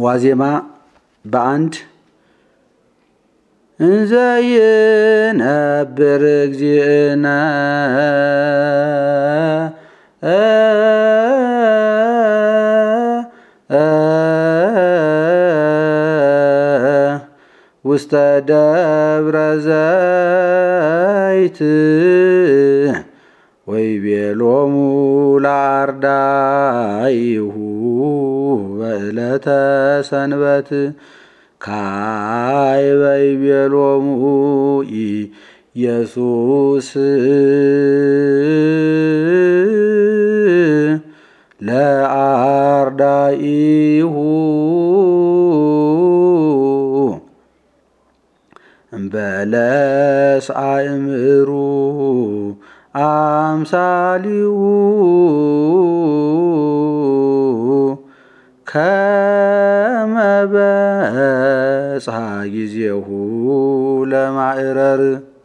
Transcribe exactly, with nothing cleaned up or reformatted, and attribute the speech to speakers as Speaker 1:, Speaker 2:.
Speaker 1: ዋዜማ በአንድ እንዘ ይነብር እግዚእነ ውስተ ደብረ ዘይት ወይቤሎሙ ለአርዳኢሁ በዕለተ ሰንበት ካዕበ ይቤሎሙ ኢየሱስ ለአርዳኢሁ እምበለስ አእምሩ አምሳሊሁ ከመ በጽሐ ጊዜሁ ለማዕረር